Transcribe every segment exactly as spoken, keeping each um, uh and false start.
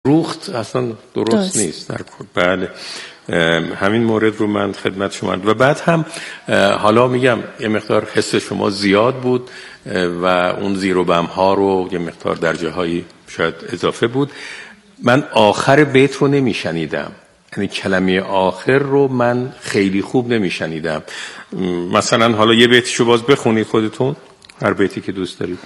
روخت اصلا درست, درست. نیست در کل. بله همین مورد رو من خدمت شما و بعد هم حالا میگم یه مقدار حس شما زیاد بود و اون زیر و بم ها رو یه مقدار در جاهایی شاید اضافه بود. من آخر بیت رو نمیشنیدم، یعنی کلمه آخر رو من خیلی خوب نمیشنیدم. مثلا حالا یه بیتشو باز بخونید خودتون، هر بیتی که دوست دارید.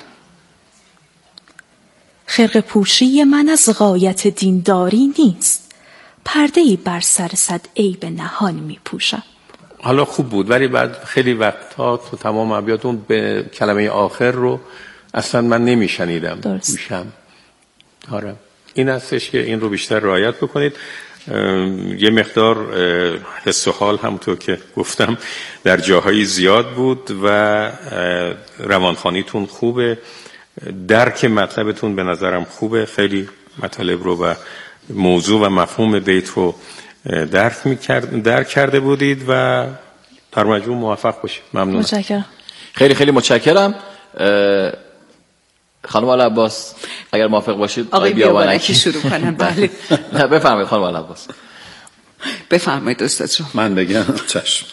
خرقه پوشی من از غایت دینداری نیست، پرده‌ای بر سر صد عیب نهان می پوشم. حالا خوب بود ولی بعد خیلی وقتا تو تمام ابیاتون به کلمه آخر رو اصلا من نمیشنیدم. میشم آره این هستش که این رو بیشتر رعایت بکنید. یه مقدار حس و حال همونطور که گفتم در جاهای زیاد بود و روانخوانیتون خوبه، درک مطلبتون به نظرم خوبه، خیلی مطالب رو و موضوع و مفهوم بیت رو درک می‌کرد درک کرده بودید و در مجموع موفق باشید. ممنونم. متشکرم. خیلی خیلی متشکرم. خانم آل‌عباس اگر موافق باشید آقای بیابانکی شروع کنم. بله نه بفرمایید خانم آل‌عباس. بفرمایید استاد شما. من بگم چشم.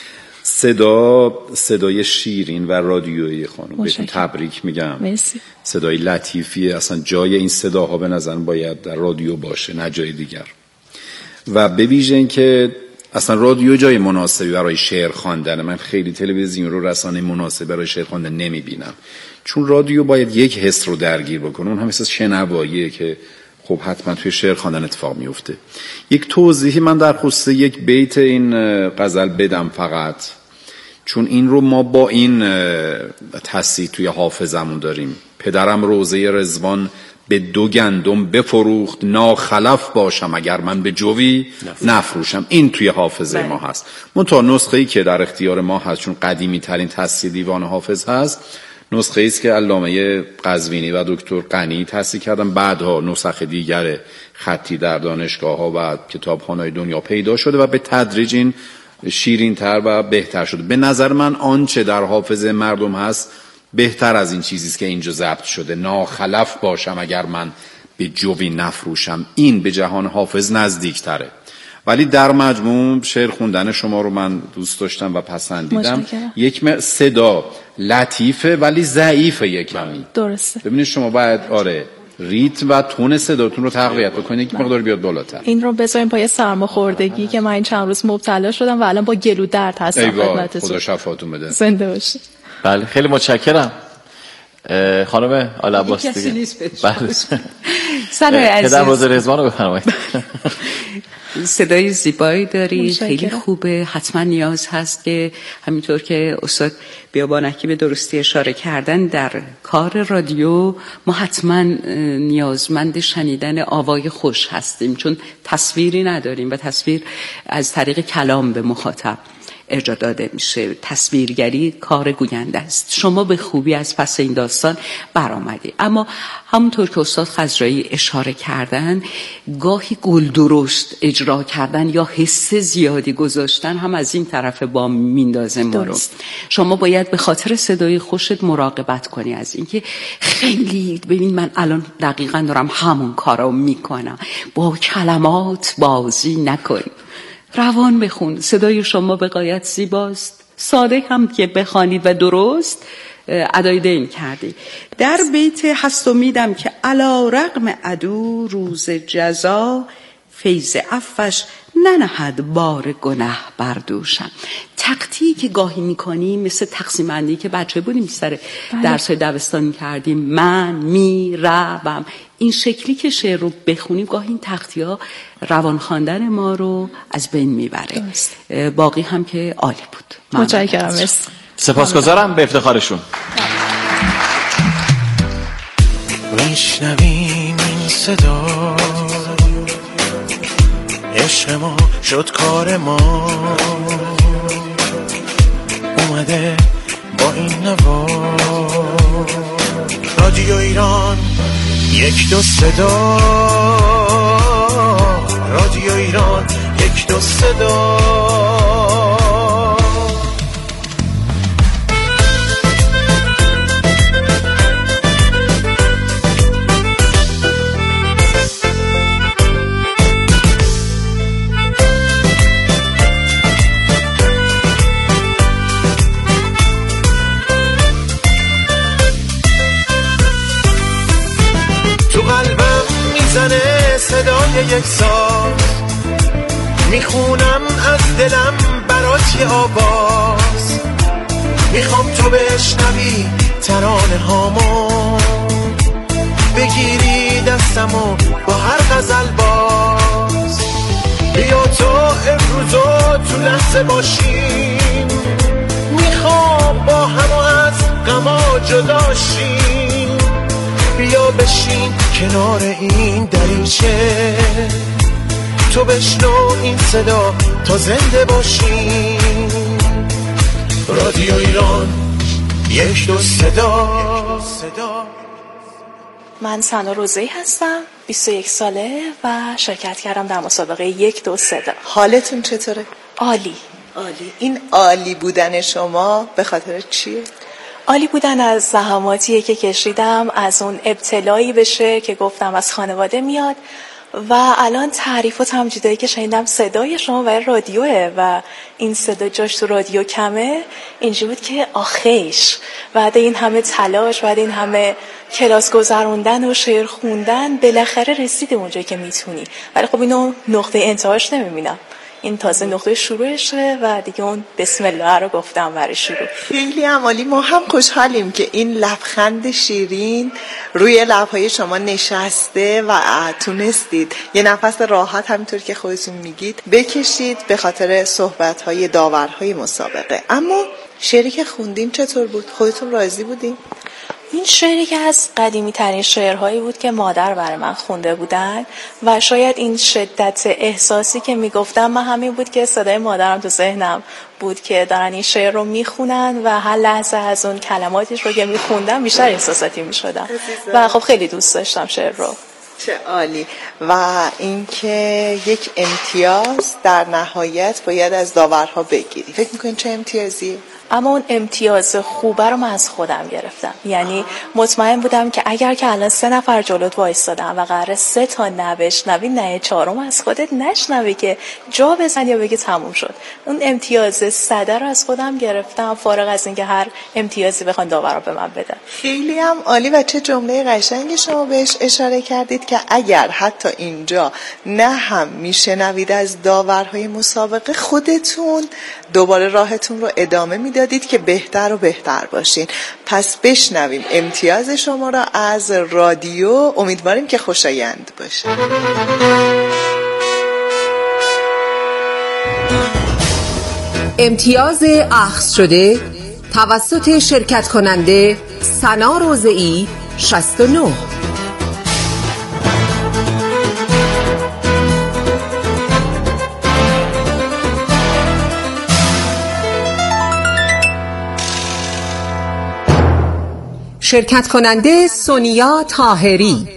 صدا صدای شیرین و رادیویی خانم، بهتون تبریک میگم. مرسی. صدای لطیفیه، اصلا جای این صداها به نظر باید در رادیو باشه نه جای دیگر. و به ویژه این که اصلا رادیو جای مناسبی برای شعر خواندن، من خیلی تلویزیون رو رسانه مناسب برای شعر خواندن نمیبینم، چون رادیو باید یک حس رو درگیر بکنه، اون هم حس شنواییه که خب حتما توی شعر خواندن اتفاق میفته. یک توضیحی من در خصوص یک بیت این غزل بدم فقط، چون این رو ما با این تصحیح توی حافظمون داریم. پدرم روزه رضوان به دو گندم بفروخت، ناخلف باشم اگر من به جوی نفروشم. این توی حافظه ما هست. منتها نسخه‌ای که در اختیار ما هست، چون قدیمی ترین تصحیح دیوان حافظ هست، نسخه ایست که علامه قزوینی و دکتر غنی تصحیح کردن. بعدها نسخ دیگر خطی در دانشگاه‌ها و کتابخانه‌های دنیا پیدا شده و به تدریج این شیرین تر و بهتر شده. به نظر من آنچه در حافظه مردم هست بهتر از این چیزیست که اینجا ضبط شده. ناخلف باشم اگر من به جوی نفروشم، این به جهان حافظ نزدیک تره. ولی در مجموع شعر خوندن شما رو من دوست داشتم و پسندیدم. یک صدا لطیفه ولی ضعیفه یک کمی. درسته. ببینید شما باید آره ریتم و تون صداتون رو تقویت بکنید که مقدار بیاد بالاتر. این رو بذاریم پای سرماخوردگی که من این چند روز مبتلا شدم و الان با گلو درد هستم خدمتتون. خدا شفاتون بده. زنده باشید. بله خیلی متشکرم. خانم آل‌عباس دیگه. کسی نیست بهش. بله. سلام عزیز. پدر روزه رضوان رو بفرمایید. صدای زیبایی داری، خیلی خوبه. حتما نیاز هست که همینطور که استاد بیابانکی به درستی اشاره کردن، در کار رادیو ما حتما نیازمند شنیدن آوای خوش هستیم، چون تصویری نداریم و تصویر از طریق کلام به مخاطب ارجاع داده میشه. تصویرگری کار گوینده است. شما به خوبی از پس این داستان برآمدی، اما همونطور که استاد خضرایی اشاره کردن، گاهی گل درشت اجرا کردن یا حس زیادی گذاشتن هم از این طرف با میندازه ما رو. شما باید به خاطر صدای خوشت مراقبت کنی از اینکه خیلی ببین من الان دقیقاً دارم همون کارو میکنم، با کلمات بازی نکن، روان بخون. صدای شما به غایت زیباست، ساده هم که بخوانید و درست ادای دین کردی. در بیت هست امیدم که علی رغم عدو روز جزا، فیض عفوش ننهد بار گناه بر دوشم. تقطیعی که گاهی میکنیم مثل تقسیم بندی که بچه بودیم سر درس‌های دبستانی کردیم، من می روم، این شکلی که شعر رو بخونیم گاهی این تقطیع‌ها روان خواندن ما رو از بین میبره. باقی هم که عالی بود. متشکرم. سپاسگزارم به افتخارشون. میشنویم این صدا، عشق ما شد کار ما، اومده با این نوا. رادیو ایران یک دو صدا، رادیو ایران یک دو صدا. یک ساز میخونم از دلم برات یه آواز، میخوام تو بشنوی ترانه هامو، بگیری دستمو با هر غزل باز. بیا تو امروزو تو لحظه باشیم، میخوام با همو از غما جداشیم. بیا بشین کنار این دریچه، تو بشنو این صدا تا زنده باشیم. رادیو ایران یک دو صدا. من سنا روزی هستم، بیست و یک ساله و شرکت کردم در مسابقه یک دو صدا. حالتون چطوره؟ عالی. عالی. این عالی بودن شما به خاطر چیه؟ عالی بودن از زحماتیه که کشیدم، از اون ابتلایی بشه که گفتم از خانواده میاد و الان تعریف و تمجیدایی که شنیدم صدای شما برای رادیوه و این صدا جاش تو رادیو کمه، اینجوری بود که آخیش بعد این همه تلاش، بعد این همه کلاس گذروندن و شعر خوندن بالاخره رسیده اونجایی که میتونی. ولی خب اینو نقطه انتهاش نمیبینم، این تازه نقطه شروعشه و دیگه اون بسم الله رو گفتم برای شروع. خیلی عالی. ما هم خوشحالیم که این لبخند شیرین روی لبهای شما نشسته و تونستید یه نفس راحت همینطور که خودتون میگید بکشید به خاطر صحبت‌های داورهای مسابقه. اما شعری که خوندین چطور بود؟ خودتون راضی بودین؟ این شعری که از قدیمی ترین شعرهایی بود که مادر برای من خونده بودن و شاید این شدت احساسی که میگفتم من همین بود که صدای مادرم تو ذهنم بود که دارن این شعر رو میخونن و هر لحظه از اون کلماتش رو که میخوندم بیشتر احساساتی میشدم و خب خیلی دوست داشتم شعر رو. چه عالی. و اینکه یک امتیاز در نهایت باید از داورها بگیری، فکر میکنین چه امتیازیه؟ اما اون امتیاز خوبه رو من از خودم گرفتم، یعنی مطمئن بودم که اگر که الان سه نفر جلوت وایستادن و قراره سه تا نبشنوی، نه چهارم از خودت نشنوی که جا بزنی یا بگی تموم شد. اون امتیاز صده رو از خودم گرفتم، فارغ از اینکه هر امتیازی بخوان داورا به من بدن. خیلی هم عالی. و چه جمله قشنگی شما بهش اشاره کردید که اگر حتی اینجا نه هم میشنوید از داورهای مسابقه، خودتون دوباره راهتون رو ادامه میدید دادید که بهتر و بهتر باشین. پس بشنویم امتیاز شما را از رادیو، امیدواریم که خوشایند باشه. امتیاز اخذ شده توسط شرکت کننده سنا روزئی شصت و نه. شرکت کننده سونیا طاهری.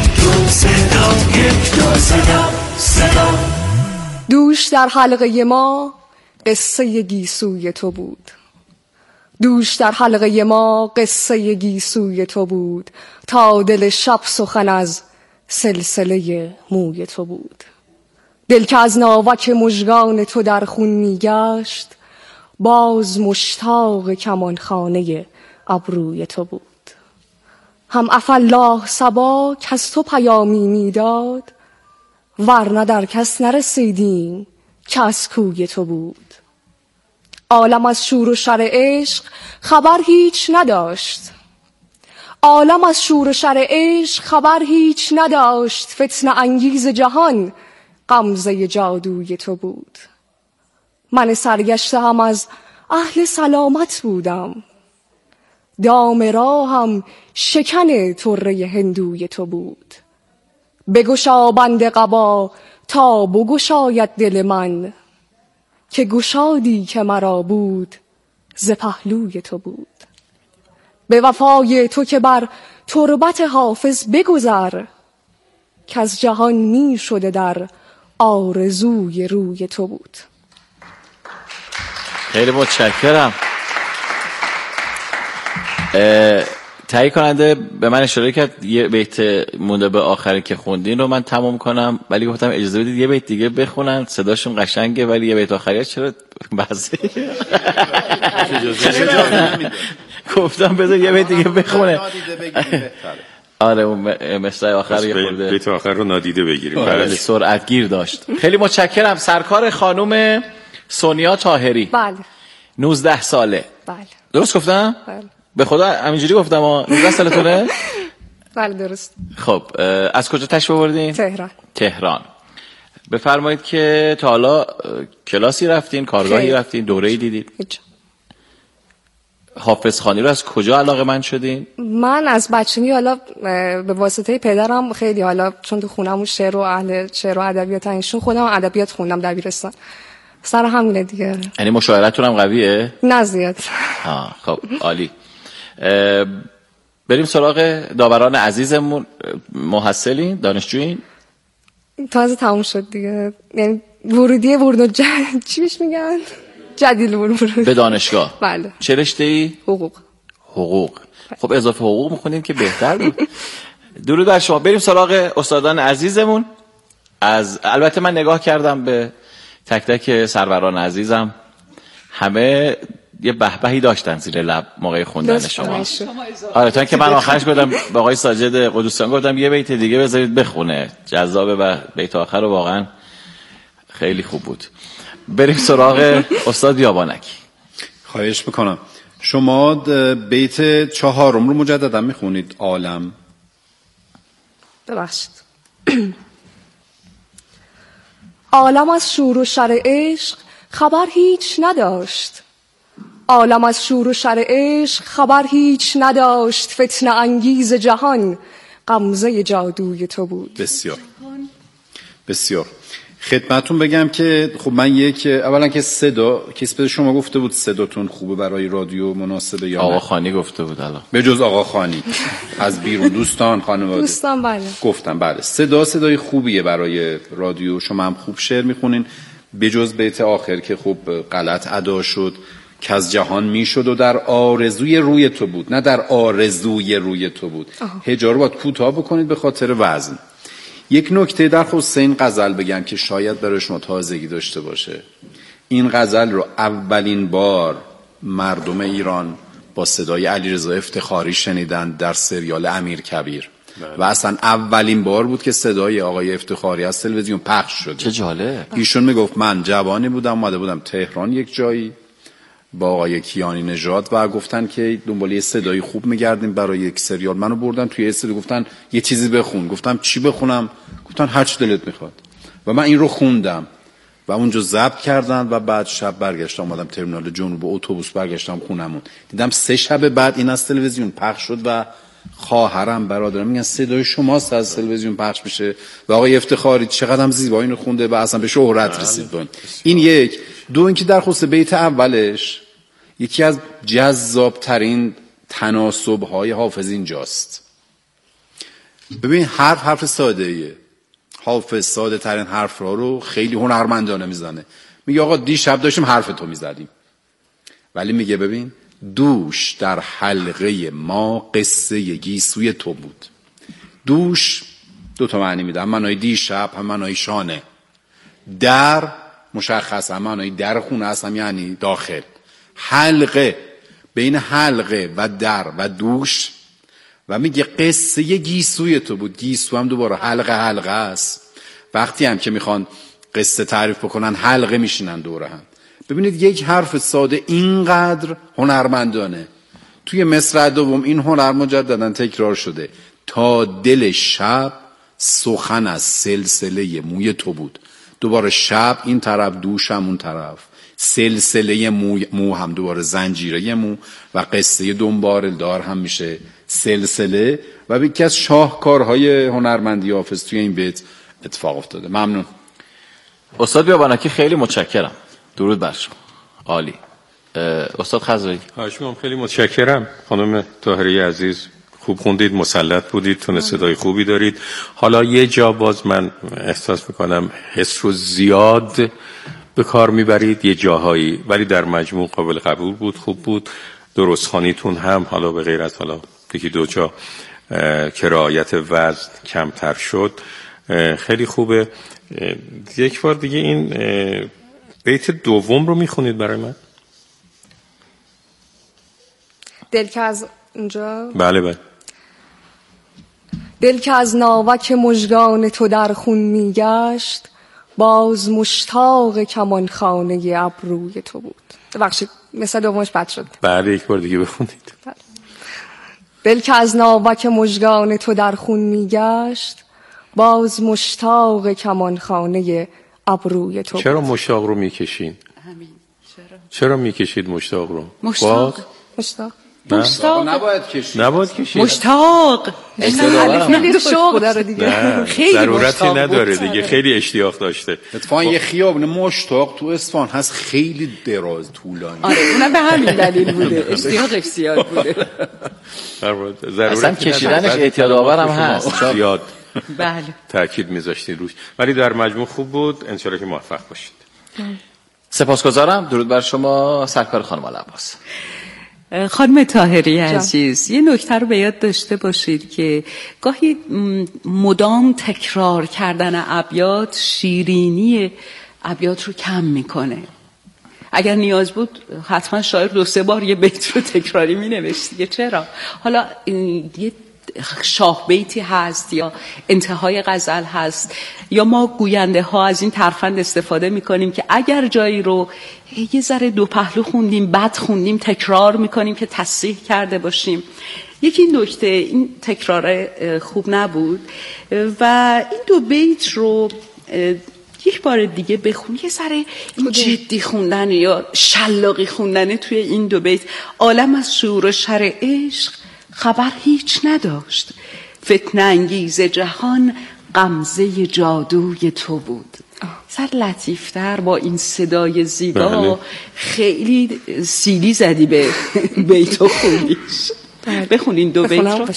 دوش در حلقه ما قصه گیسوی تو بود، دوش در حلقه ما قصه گیسوی تو بود، تا دل شب سخن از سلسله موی تو بود. دل که از ناوک مژگان تو در خون میگشت، باز مشتاق کمانخانه ابروی تو بود. هم عفالله صبا که از تو پیامی میداد، ورنه در کس نرسیدیم که از کوی تو بود. عالم از شور و شر عشق خبر هیچ نداشت، عالم از شور و شر عشق خبر هیچ نداشت، فتنه انگیز جهان غمزه جادوی تو بود. من سرگشته هم از اهل سلامت بودم، دام راهم شکن طره هندوی تو بود. بگشا بند قبا تا بگشاید دل من، که گشادی که مرا بود ز پهلوی تو بود. به وفای تو که بر تربت حافظ بگذر، که از جهان می شده در آرزوی روی تو بود. خیلی متشکرم. تهیه کننده به من اشاره کرد یه بیت مونده به آخری که خوندین رو من تمام کنم، ولی گفتم اجازه بدید یه بیت دیگه بخونن، صداشون قشنگه ولی یه بیت آخری چرا بعضی گفتم بذار یه بیت دیگه بخونه. آره اون مصرع آخر یه خورده بیت آخر رو نادیده بگیریم. بله سرعت گیر داشت. خیلی متشکرم. سرکار خانم سونیا طاهری. بله. نوزده ساله. بله. درست گفتم؟ بله. به خدا همینجوری گفتم ها. نوزده سالتونه؟ بله درست. خب از کجا تشریف آوردین؟ تهران. تهران. بفرمایید که تا حالا کلاسی رفتین، کارگاهی رفتین، دوره‌ای دیدید؟ هیچ. حافظ خانی رو از کجا علاقه‌مند شدین؟ من از بچگی حالا به واسطه پدرم خیلی حالا چون تو خونمون شعر و اهل شعر و ادبیات ایشون خودم ادبیات خوندم دبیرستان. سر همونه دیگه. یعنی مشاعرتون هم قویه؟ نه زیاد. ها خب عالی. بریم سراغ داوران عزیزمون. محصلین، دانشجویین؟ تازه تموم شد دیگه. یعنی ورودی ورود جد... چی بهش میگن؟ جدیل ورود. به دانشگاه. بله. چه رشته‌ای؟ حقوق. حقوق. خب اضافه حقوق می‌خونین که بهتر بود. درود بر شما. بریم سراغ استادان عزیزمون. از البته من نگاه کردم به تک تک سروران عزیزم، همه یه بهبهی داشتن زیر لب موقع خوندن شما. آره تا اینکه من آخرش گفتم به آقای ساجد قدوسیان گفتم یه بیت دیگه بذارید بخونه، جذابه و بیت آخر رو واقعا خیلی خوب بود. بریم سراغ استاد بیابانکی. خواهش میکنم. شما بیت چهارم رو مجددا میخونید. عالم. ببخشید. عالم از شور و شر عشق خبر هیچ نداشت. عالم از شور و شر عشق خبر هیچ نداشت. فتنه انگیز جهان غمزه جادوی تو بود. بسیار بسیار. خدمتون بگم که خب من یک اولا که صدا کسی به شما گفته بود صداتون خوبه برای رادیو مناسبه یا آقا خانی گفته بود الان به جز آقا خانی از بیرون دوستان خانواده دوستان بله گفتم بله صدا صدای خوبیه برای رادیو. شما هم خوب شعر میخونین به جز بیت آخر که خب غلط ادا شد که از جهان میشد و در آرزوی روی تو بود نه در آرزوی روی تو بود. هجا رو باید کوتاه بکنید به خاطر وزن. یک نکته در خصوص این غزل بگم که شاید برای شما تازگی داشته باشه. این غزل رو اولین بار مردم ایران با صدای علیرضا افتخاری شنیدن در سریال امیرکبیر و اصلا اولین بار بود که صدای آقای افتخاری از تلویزیون پخش شد. چه جالب. ایشون میگفت من جوانی بودم اومده بودم تهران یک جایی با آقای کیانی نژاد و گفتن که دنبال یه صدای خوب میگردیم برای یک سریال. منو بردن توی استودیو گفتن یه چیزی بخون. گفتم چی بخونم؟ گفتن هر چی دلت میخواد. و من این رو خوندم و اونجا ضبط کردن و بعد شب برگشتم اومدم ترمینال جنوب اتوبوس برگشتم خونمون. دیدم سه شب بعد این از تلویزیون پخش شد و خواهرم برادرم میگن صدای شماست از تلویزیون پخش میشه و آقای افتخاری چقدرم زیبا اینو خونده و اصلا به شهرت رسید. بون. این یک. دو اینکه در خصوص بیت اولش یکی از جذاب ترین تناسب های حافظ اینجاست. ببین حرف حرف ساده ایه. حافظ ساده ترین حرف را رو خیلی هنرمندانه میزنه. میگه آقا دیشب داشتیم حرف تو میزدیم ولی میگه ببین دوش در حلقه ما قصه گیسوی تو بود. دوش دو تا معنی میده، هم معنای دیشب هم معنای شانه. در مشخص هم معنای در خونه است هم یعنی داخل. حلقه بین حلقه و در و دوش و میگه قصه گیسوی تو بود. گیسو هم دوباره حلقه حلقه است. وقتی هم که میخوان قصه تعریف بکنن حلقه میشینن دوره هم. ببینید یک حرف ساده اینقدر هنرمندانه. توی مصرع دوم این هنر مجددا تکرار شده. تا دل شب سخن از سلسله موی تو بود. دوباره شب این طرف دوش هم اون طرف. سلسله مو, مو هم دوباره زنجیره مو و قصه دنبال دار هم میشه سلسله و یکی از شاهکارهای هنرمندی حافظ توی این بیت اتفاق افتاده. ممنون. استاد بیابانکی خیلی متشکرم. درود بر شما. عالی. استاد خضری. هاشم خیلی متشکرم. خانم طاهری عزیز خوب خوندید، مسلط بودید، تون صدای خوبی دارید. حالا یه جا باز من احساس میکنم حس رو زیاد به کار میبرید یه جاهایی، ولی در مجموع قابل قبول بود، خوب بود. درست خوانیتون هم حالا به غیر از حالا یکی دو جا که رعایت وزن کمتر شد خیلی خوبه. یک بار دیگه این بیت دوم رو میخونید برای من؟ دل که از اونجا بله بله. دل که از ناوک مژگان تو در خون میگشت، باز مشتاق کمانخانه ابروی تو بود. ببخشید مثل دومش بد شد. بله یک بار دیگه بخونید. دل که از ناوک مژگان تو در خون میگشت، باز مشتاق کمانخانه ابروی تو بود. چرا مشتاق رو میکشین؟ همین. چرا؟ چرا میکشید مشتاق رو؟ مشتاق. باز؟ مشتاق. مشتاق نباید کشید. نباید کشید. مشتاق. خیلی شوق داره دیگه. خیلی ضرورتی نداره دیگه، خیلی اشتیاق داشته. اتفاقا یه خیابون مشتاق تو اصفهان هست خیلی دراز طولانی. آره اونم به همین دلیل بوده، اشتیاقش زیاد بوده. اصلا کشیدنش اعتیاد آور هم هست. زیاد بله. تاکید میذاشتید روش، ولی در مجموع خوب بود. انشالله که موفق باشید. سپاسگزارم. درود بر شما سرکار خانم العباس. خانم طاهری عزیز، یه نکته رو به یاد داشته باشید که گاهی مدام تکرار کردن ابیات شیرینی ابیات رو کم میکنه. اگر نیاز بود حتما شاعر دو سه بار یه بیت رو تکراری مینوشت دیگه. چرا؟ حالا یه شاه بیتی هست یا انتهای غزل هست یا ما گوینده ها از این ترفند استفاده میکنیم که اگر جایی رو یه ذره دو پهلو خوندیم بد خوندیم تکرار میکنیم که تصحیح کرده باشیم. یکی نکته این تکرار خوب نبود و این دو بیت رو یک بار دیگه بخون. یه ذره جدی خوندن یا شلاقی خوندن توی این دو بیت. عالم از شور و شر عشق خبر هیچ نداشت، فتنه انگیز جهان غمزه جادوی تو بود. سر لطیفتر با این صدای زیبا بله. خیلی سیلی زدی به بیت و خوندیش. بخونین دو بیت رو.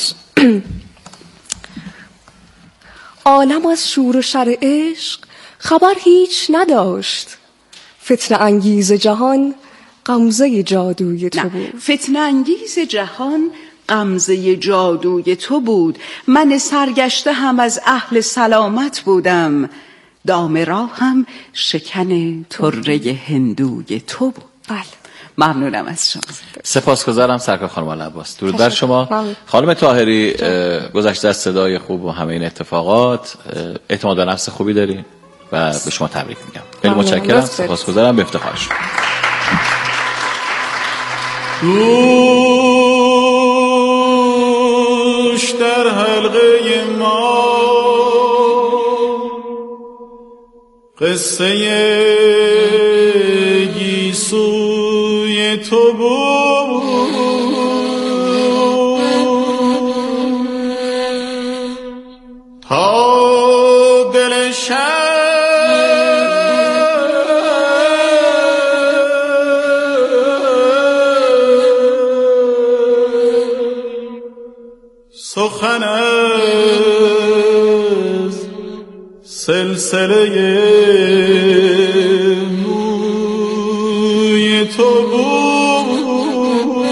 عالم از شور و شر عشق خبر هیچ نداشت، فتنه انگیز جهان غمزه جادوی تو بود. فتنه انگیز جهان غمزه جادوی تو بود. من سرگشته هم از اهل سلامت بودم، دام راه هم شکن طره هندوی تو بود. بله. ممنونم از شما. سپاسگزارم سرکار خانم العباس. درود بر شما. ممنون. خانم طاهری، گذشته از صدای خوب و همه این اتفاقات اعتماد به نفس خوبی دارین و به شما تبریک میگم. خیلی متشکرم. سپاسگزارم. به افتخار شما. دوش در حلقه ما قصه گیسوی تو بود، تا دل شب سخن از سلسله موی تو بود.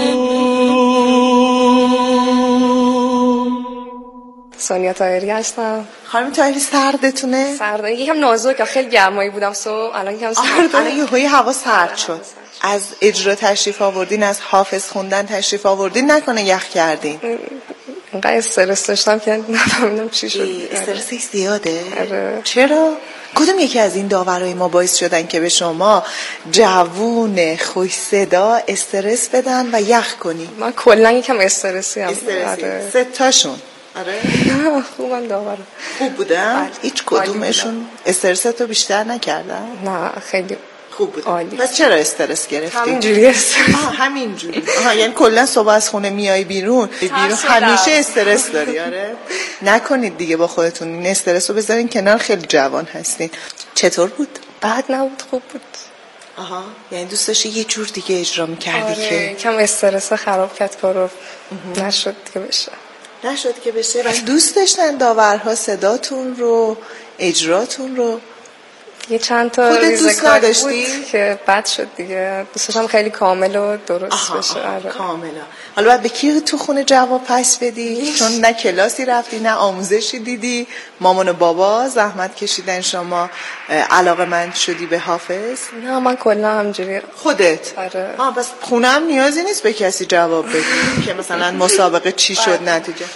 سونیا طاهری هستم. خانم طاهری سردتونه؟ سرده یکم نازک، خیلی گرمایی بودم صبح، الان یکم سرده. الان یه هوی هوا سرد شد. از اجرا تشریف آوردین، از حافظ خوندن تشریف آوردین، نکنه یخ کردین؟ اینقدر استرس داشتم که نفهمیدم چی شد. استرسش زیاده؟ آره. چرا؟ کدوم یکی از این داورای ما باعث شدن که به شما جوون خوش صدا استرس بدن و یخ کنی؟ من کلا یکم استرسی ام. استرسی. آره. سه تاشون. آره. خوبم داور. خوب بودن؟ هیچ کدومشون استرستو بیشتر نکردن؟ نه خیلی خوب بود. عالی. پس چرا استرس گرفتی؟ همینجوری استرس. آه همینجوری. آها یعنی کلا صبح از خونه میای بیرون، بیرون همیشه استرس داری. آره. نکنید دیگه با خودتون این استرس رو بذارین کنار، خیلی جوان هستین. چطور بود؟ بد نبود، خوب بود. آها یعنی دوست داشتی یه جور دیگه اجرا می‌کردی؟ آره. که کم استرس خراب کرد کارو. نشد که بشه. نشد که بشه. و دوست داشتن داورها صداتون رو، اجراتون رو؟ یه چند تا ریزکاری بود که بد شد دیگه. دوست داشتم خیلی کامل و درست آها بشه. آها آره. کاملا. حالا باید به کی تو خونه جواب پس بدی؟ چون نه کلاسی رفتی نه آموزشی دیدی. مامان و بابا زحمت کشیدن شما علاقه‌مند شدی به حافظ؟ نه من کلا همجوری. خودت؟ آره. آه بس خونه هم نیازی نیست به کسی جواب بدی که مثلا مسابقه چی شد نتیجه.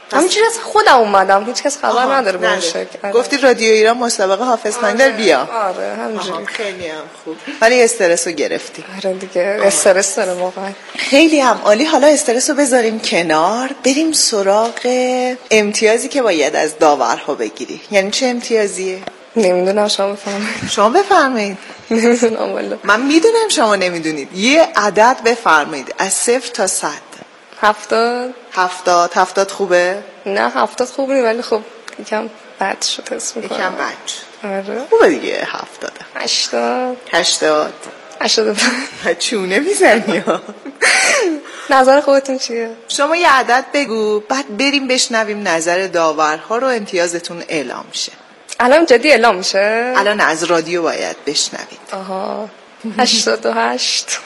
همینجوری از خودم اومدم، هیچ کس خبر نداره به این شکل. گفتی رادیو ایران مسابقه حافظ خانی بیا. آره همینجوری. خیلی هم خوب. ولی استرس رو گرفتی. آره دیگه استرس داره واقعا. خیلی هم عالی. حالا استرس رو بذاریم کنار، بریم سراغ امتیازی که باید از داورها بگیری. یعنی چه امتیازیه؟ نمیدونم، شما بفرمایید. شما بفرمایید. نمیدونم والله. من میدونم شما نمیدونید. یه عدد بفرمایید از صفر تا صد. هفتاد. هفتاد. هفتاد خوبه؟ نه هفتاد خوب نیست ولی خب یکم بد شد اسم میکنم. یکم بد شد. آره. خوبه دیگه هفتاده. هشتاد. هشتاد. هشتاد. چونه میزنی ها؟ نظر خودتون چیه؟ شما یه عدد بگو بعد بریم بشنویم نظر داورها رو، امتیازتون اعلام شه. الان جدی اعلام میشه؟ الان از رادیو باید بشنوید. آها. هشتاد و هشت.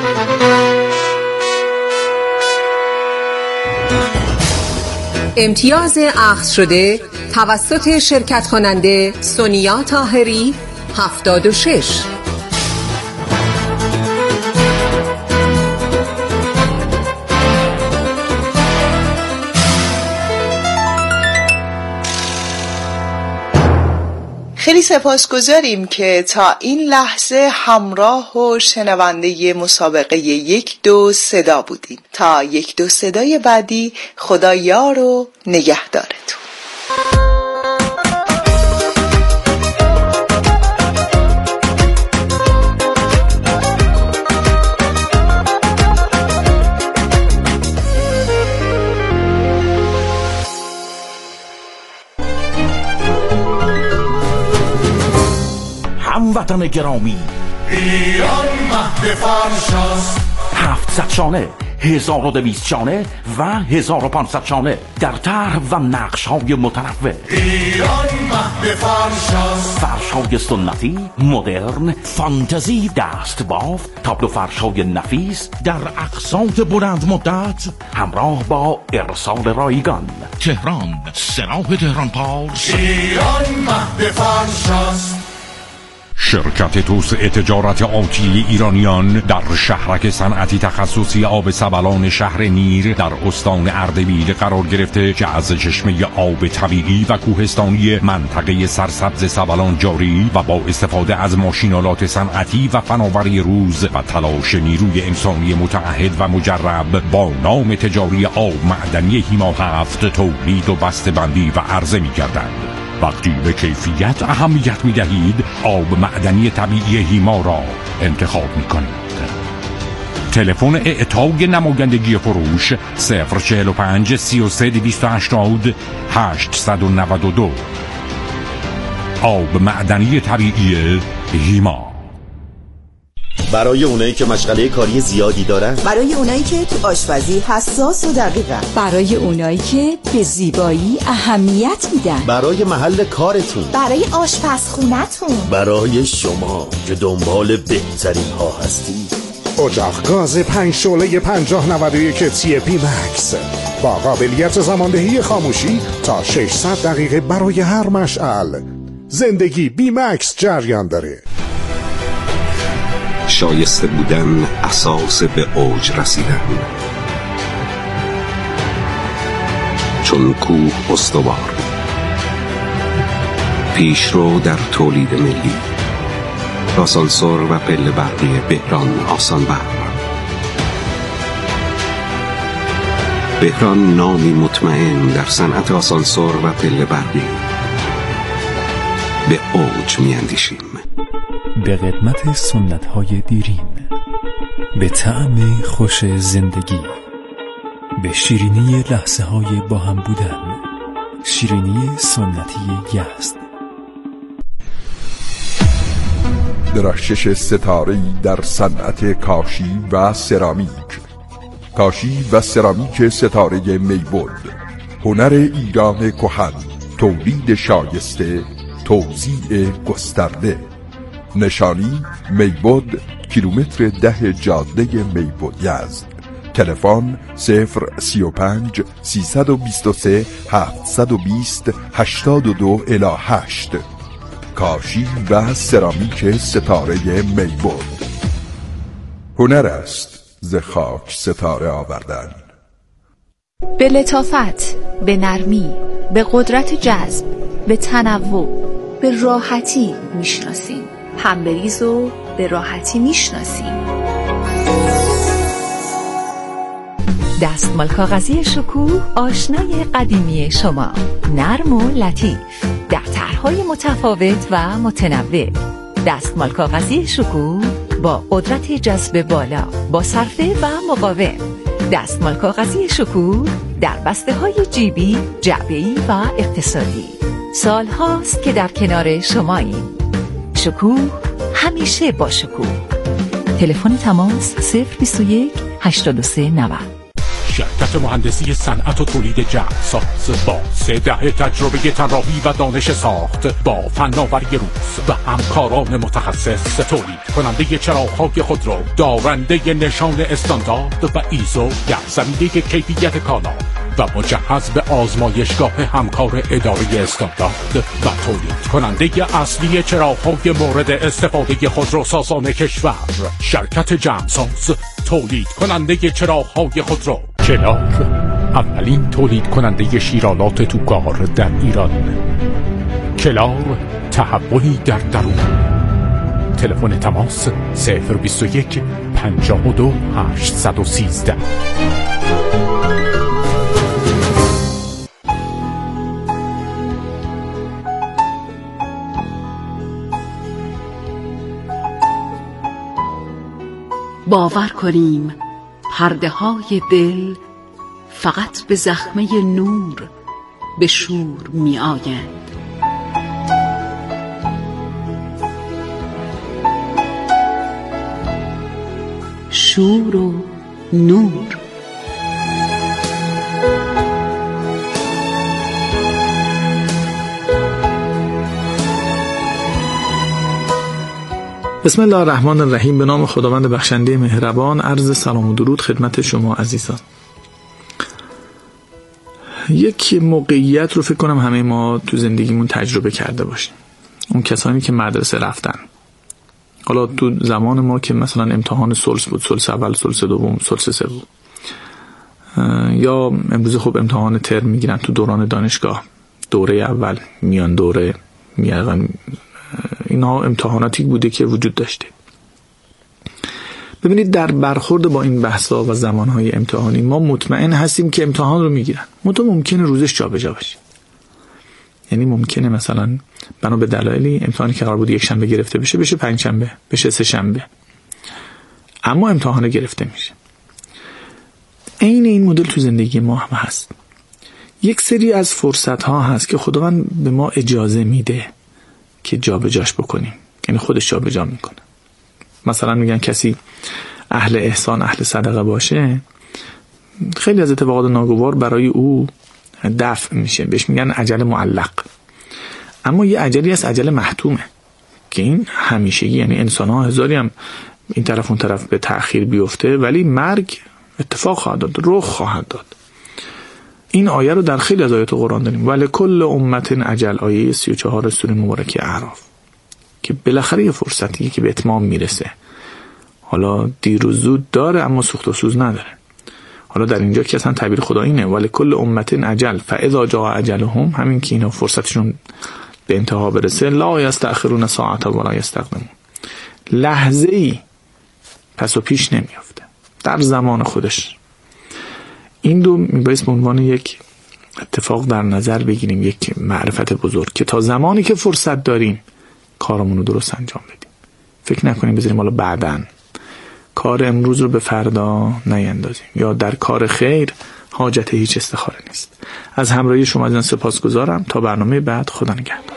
امتیاز اخذ شده توسط شرکت کننده سونیا طاهری هفتاد و شش. خیلی سپاسگزاریم که تا این لحظه همراه و شنونده مسابقه یک دو صدا بودیم. تا یک دو صدای بعدی، خدا یار و نگهدارتون. هموطن گرامی، ایران مهد فرشاست، هفتصد شانه، هزار و دویست شانه و هزار و پانصد شانه در طرح و نقش های متنوع. ایران مهد فرشاست، فرش های سنتی، مدرن، فانتزی، دست بافت، تابلو فرش های نفیس در اقساط بلند مدت همراه با ارسال رایگان. تهران، سراح تهران پارس. ایران مهد فرشاست. شرکت توسعه تجارت آتی ایرانیان در شهرک صنعتی تخصصی آب سبلان شهر نیر در استان اردبیل قرار گرفته که از چشمه آب طبیعی و کوهستانی منطقه سرسبز سبلان جاری و با استفاده از ماشینالات صنعتی و فناوری روز و تلاش نیروی انسانی متعهد و مجرب با نام تجاری آب معدنی هیما هفت تولید و بسته‌بندی و عرضه می‌کردند. وقتی به کیفیت اهمیت می دهید، آب معدنی طبیعی هیما را انتخاب می کنید. تلفن اعطای نمایندگی فروش صفر چهل و پنج سی و سه دویست و هشتاد هشتصد و نود و دو. آب معدنی طبیعی هیما. برای اونایی که مشغله کاری زیادی دارن، برای اونایی که تو آشپزی حساس و دقیقن، برای اونایی که به زیبایی اهمیت میدن، برای محل کارتون، برای آشپزخونتون، برای شما که دنبال بهترین ها هستید. اجاق گاز پنج شعله پنجاه نود و یک تی پی مکس با قابلیت زماندهی خاموشی تا ششصد دقیقه برای هر مشعل. زندگی بی مکس جریان داره. شایسته بودن اساس به اوج رسیدن، چون کوه استوار، پیشرو در تولید ملی، آسانسور و پله برقی بهران آسان برق. بهران نامی مطمئن در صنعت آسانسور و پله برقی. به اوج میاندیشیم. به قدمت سنت‌های دیرین، به طعم خوش زندگی، به شیرینی لحظه‌های با هم بودن. شیرینی سنتی یزد. درخشش ستاره‌ای در صنعت کاشی و سرامیک. کاشی و سرامیک ستاره میبود، هنر ایران کهن، تولید شایسته، توزیع گسترده. نشانی میبود، کیلومتر ده جاده میبود یزد. تلفن صفر سی و پنج سیصد و بیست و سه هفتصد و بیست هشتاد و دو الی هشت. کاشی و سرامیک ستاره میبود. هنر است ز خاک ستاره آوردن. به لطافت، به نرمی، به قدرت جذب، به تنوع، به راحتی میشناسیم. پنبریز رو به راحتی میشناسیم. دستمال کاغذی شکوه آشنای قدیمی شما، نرم و لطیف در طرح‌های متفاوت و متنوع. دستمال کاغذی شکوه با قدرت جذب بالا، با صرفه و مقاوم. دستمال کاغذی شکوه در بسته‌های جیبی، جعبه‌ای و اقتصادی. سال هاست که در کنار شماییم. شکوه همیشه با شکوه. تلفن تماس صفر بیست و یک هشتاد و سه نود. شرکت مهندسی صنعت و تولید جعبساز با سه دهه تجربه طراحی و دانش ساخت، با فناوری روز و همکاران متخصص، تولید کننده چراغ‌های خودرو دارنده نشان استاندارد و ایزو در زمینه کیفیت کالا و مجهز به آزمایشگاه همکار اداره استاندارد و تولید کننده اصلی چراغ‌های مورد استفاده خودروسازان کشور. شرکت جعبساز، تولید کننده چراغ‌های خودرو. کلار، اولین تولید کننده شیرالات توکار در ایران. کلار، تحولی در درون. تلفن تماس صفر بیست و یک پنجاه و دو هشتصد و سیزده. باور کنیم پرده های دل فقط به زخمه نور به شور می آیند. شور و نور. بسم الله الرحمن الرحیم. به نام خداوند بخشنده مهربان. عرض سلام و درود خدمت شما عزیزان. یک موقعیت رو فکر کنم همه ما تو زندگیمون تجربه کرده باشیم. اون کسانی که مدرسه رفتن، حالا تو زمان ما که مثلا امتحان سلس بود، سلس اول، سلس دوم، سلس سوم، یا امروز خب امتحان ترم میگیرن تو دوران دانشگاه، دوره اول، میان دوره، میان، اینا امتحاناتی بوده که وجود داشته. ببینید در برخورد با این بحثا و زمانهای امتحانی ما مطمئن هستیم که امتحان رو میگیرن، منتها ممکنه روزش جابجا بشه. یعنی ممکنه مثلا بنا به دلایلی امتحانی که قرار بود یک شنبه گرفته بشه بشه پنج شنبه، بشه سه شنبه، اما امتحان گرفته میشه. عین این مدل تو زندگی ما هم هست. یک سری از فرصت ها هست که خداوند به ما اجازه میده که جابجاش بکنیم، یعنی خودش جابجا میکنه. مثلا میگن کسی اهل احسان، اهل صدقه باشه، خیلی از اتفاقات ناگوار برای او دفع میشه، بهش میگن اجل معلق. اما یه اجلی هست اجل محتومه که این همیشگی، یعنی انسان ها هزاری هم این طرف اون طرف به تأخیر بیفته ولی مرگ اتفاق خواهد داد، رخ خواهد داد. این آیه رو در خیلی از آیات قرآن داریم. ولکل امت اجل، آیه سی و چهار سوره مبارکه اعراف، که بالاخره یه فرصتیه که به اتمام میرسه. حالا دیر و زود داره اما سوخت و سوز نداره. حالا در اینجا که اصلا تعبیر خدا اینه ولکل امت اجل فاذا جاء اجلهم، همین که اینا فرصتشون به انتها برسه، لا یستأخرون ساعة ولا یستقدمون، لحظه ای پس و پیش نمیافته، در زمان خودش. این دو میبایست به عنوان یک اتفاق در نظر بگیریم، یک معرفت بزرگ که تا زمانی که فرصت داریم کارمون رو درست انجام بدیم. فکر نکنیم بذاریم حالا بعداً، کار امروز رو به فردا نیندازیم، یا در کار خیر حاجت هیچ استخاره نیست. از همراهی شما عزیزان سپاسگزارم. تا برنامه بعد، خدا نگهدار.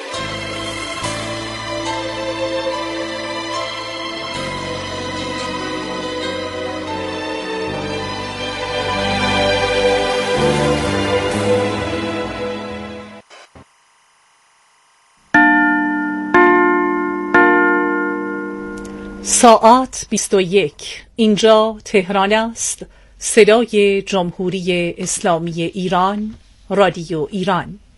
ساعت بیست و یک. اینجا تهران است. صدای جمهوری اسلامی ایران، رادیو ایران.